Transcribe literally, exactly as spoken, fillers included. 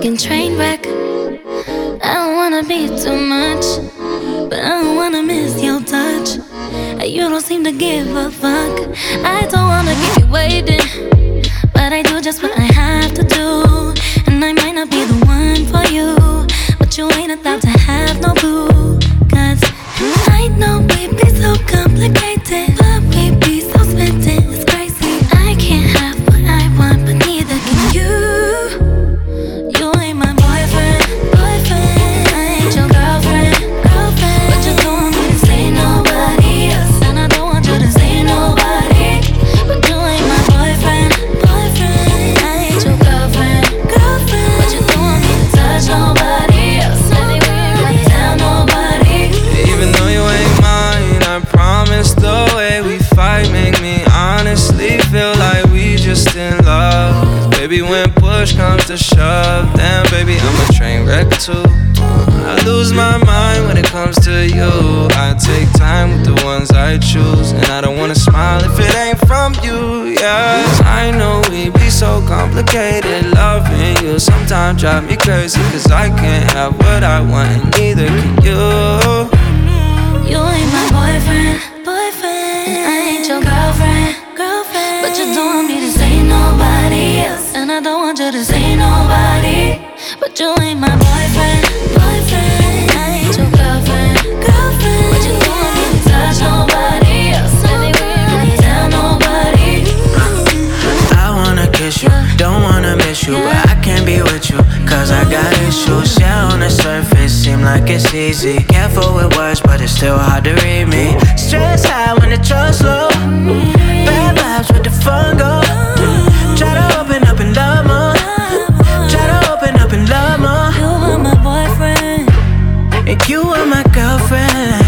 fucking train wreck. I don't wanna be too much, but I don't wanna miss your touch. You don't seem to give a fuck. I don't wanna keep you waiting, but I do just what I have to do. And I might not be the one for you, but you ain't about to have no boo. Cause I know we be so complicated, but we be so smitten, it's crazy. I can't have what I want, but neither can you. You ain't my boyfriend, boyfriend. I ain't your girlfriend, girlfriend. But you don't want me to say nobody else, and I don't want you to say nobody. But you ain't my boyfriend, boyfriend. I ain't your girlfriend, girlfriend. But you don't want me to touch nobody else, anywhere I tell nobody. Even though you ain't mine, I promise the way we fight make me honestly feel like we just in love. Cause baby, when push comes to shove, then baby, I'm a train wreck too. I lose my mind when it comes to you. I take time with the ones I choose, and I don't wanna smile if it ain't from you, yeah. I know we be so complicated, loving you sometimes drive me crazy. Cause I can't have what I want, and neither can you. You ain't my boyfriend, boyfriend. And I ain't your girlfriend, girlfriend. But you don't want me to say nobody else, and I don't want you to say nobody. But you ain't my boyfriend, boyfriend. I ain't your girlfriend, girlfriend. But you don't want me to touch nobody else, anywhere I tell nobody. I wanna kiss you, don't wanna miss you, but I can't be with you, cause I got issues. Yeah, on the surface, seem like it's easy. Careful with words, but it's still hard to read me. Stress high when the trust low, bad vibes with the fun go. Try to open up and love more, try to open up and love more. You are my boyfriend, and you are my girlfriend.